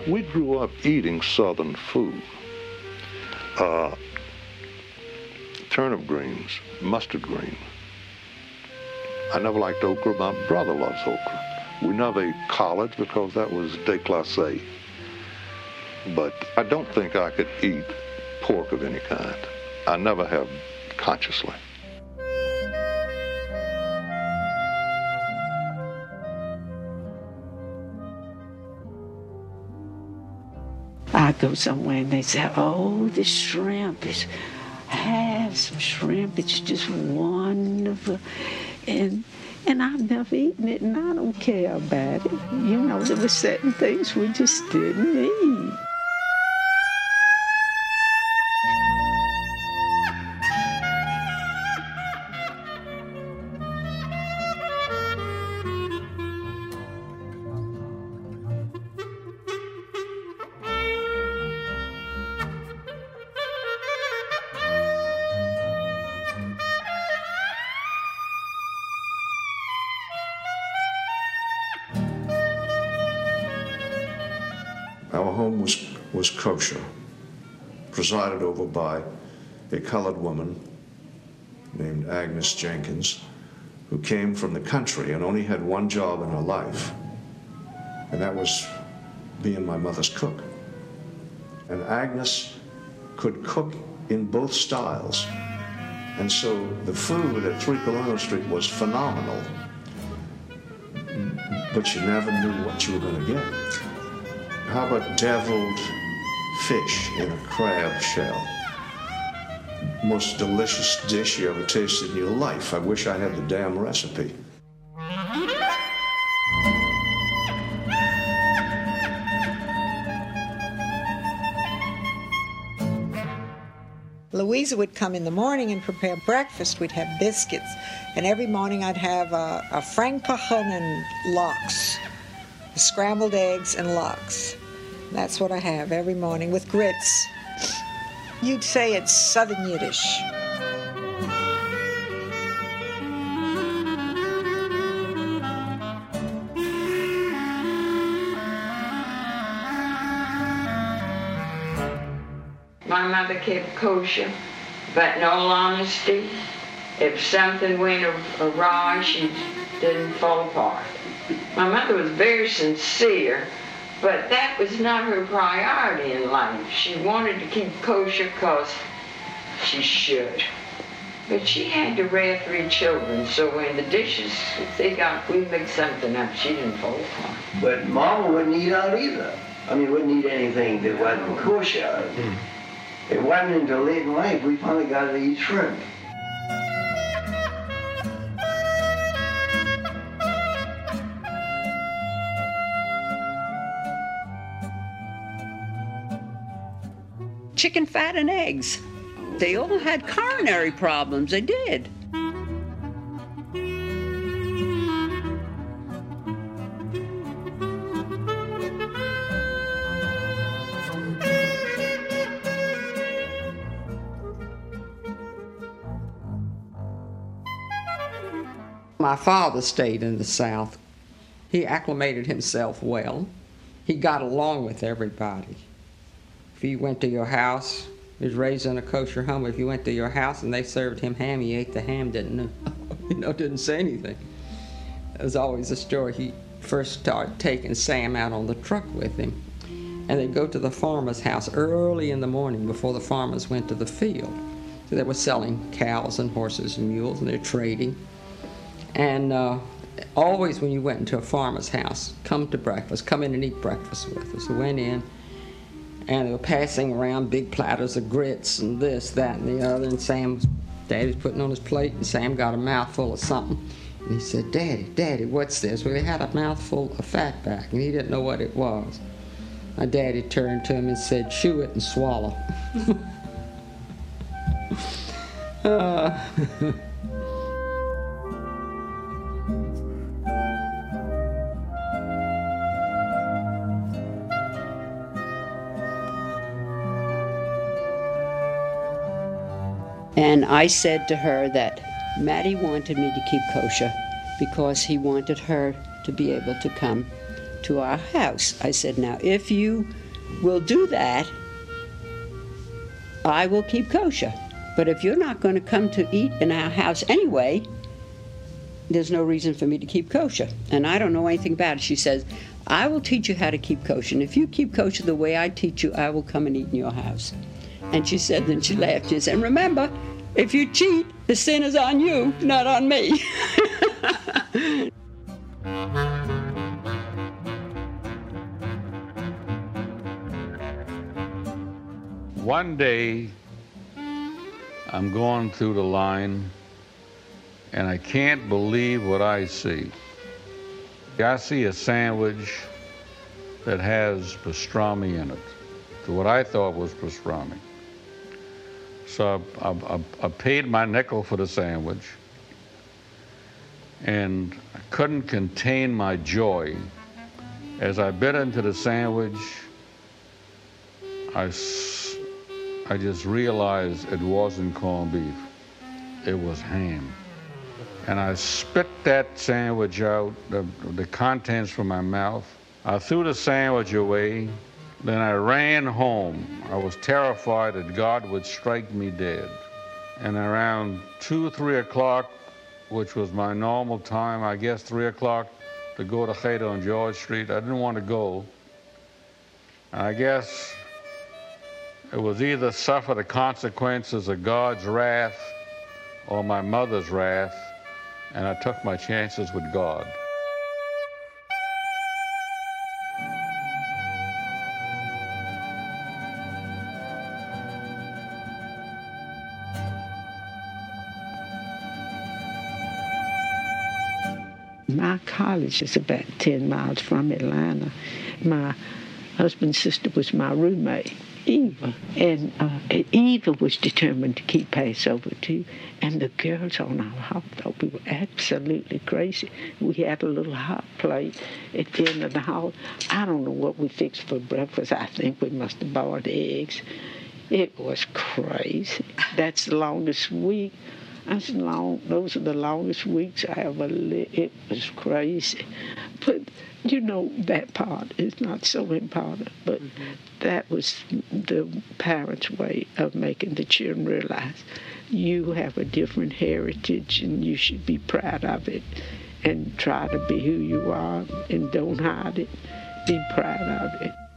We grew up eating Southern food. Turnip greens, mustard green. I never liked okra. My brother loves okra. We never ate collard because that was déclassé. But I don't think I could eat pork of any kind. I never have consciously. I go somewhere and they say, oh, the shrimp is, have some shrimp, it's just wonderful. And I've never eaten it and I don't care about it. You know, there were certain things we just didn't eat. Our home was kosher, presided over by a colored woman named Agnes Jenkins, who came from the country and only had one job in her life, and that was being my mother's cook. And Agnes could cook in both styles, and so the food at 3 Colonial Street was phenomenal, but you never knew what you were going to get. How about deviled fish in a crab shell? Most delicious dish you ever tasted in your life. I wish I had the damn recipe. Louisa would come in the morning and prepare breakfast. We'd have biscuits. And every morning I'd have a frankkuchen and lox, scrambled eggs and lox. That's what I have every morning with grits. You'd say it's Southern Yiddish. My mother kept kosher, but in all honesty, if something went awry, she didn't fall apart. My mother was very sincere, but that was not her priority in life. She wanted to keep kosher because she should. But she had to rear 3 children, so when the dishes, we mixed something up, she didn't fall apart. But Mama wouldn't eat out either. I mean, wouldn't eat anything that wasn't kosher. It wasn't until late in life we finally got to eat shrimp. Chicken fat and eggs. They all had coronary problems, they did. My father stayed in the South. He acclimated himself well. He got along with everybody. If you went to your house, he was raised in a kosher home. If you went to your house and they served him ham, he ate the ham, didn't say anything. It was always a story. He first started taking Sam out on the truck with him. And they'd go to the farmer's house early in the morning before the farmers went to the field. So they were selling cows and horses and mules, and they're trading. And always when you went into a farmer's house, come to breakfast, come in and eat breakfast with us. We went in, and they were passing around big platters of grits and this, that, and the other, and Daddy's putting on his plate, and Sam got a mouthful of something. And he said, Daddy, what's this? Well, he had a mouthful of fatback, and he didn't know what it was. My Daddy turned to him and said, chew it and swallow. And I said to her that Mattie wanted me to keep kosher because he wanted her to be able to come to our house. I said, now, if you will do that, I will keep kosher. But if you're not going to come to eat in our house anyway, there's no reason for me to keep kosher. And I don't know anything about it. She says, I will teach you how to keep kosher. And if you keep kosher the way I teach you, I will come and eat in your house. And she said, then she laughed. She said, and remember, if you cheat, the sin is on you, not on me. One day, I'm going through the line, and I can't believe what I see. I see a sandwich that has pastrami in it, to what I thought was pastrami. So I paid my nickel for the sandwich, and I couldn't contain my joy. As I bit into the sandwich, I just realized it wasn't corned beef, it was ham. And I spit that sandwich out, the contents from my mouth. I threw the sandwich away, then I ran home. I was terrified that God would strike me dead. And around 2, 3 o'clock, which was my normal time, I guess 3 o'clock, to go to Cheder on George Street, I didn't want to go. And I guess it was either suffer the consequences of God's wrath or my mother's wrath, and I took my chances with God. My college is about 10 miles from Atlanta. My husband's sister was my roommate, Eva. And Eva was determined to keep Passover too. And the girls on our hall thought we were absolutely crazy. We had a little hot plate at the end of the hall. I don't know what we fixed for breakfast. I think we must have boiled eggs. It was crazy. That's the longest week. Those are the longest weeks I ever lived. It was crazy. But, you know, that part is not so important. But that was the parents' way of making the children realize you have a different heritage and you should be proud of it and try to be who you are and don't hide it. Be proud of it.